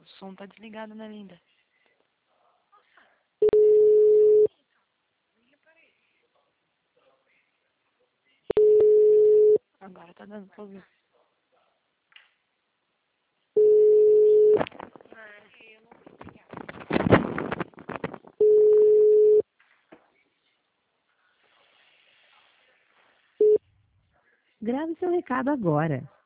som tá desligado, né, linda? Agora tá dando pra ouvir. Grave seu recado agora.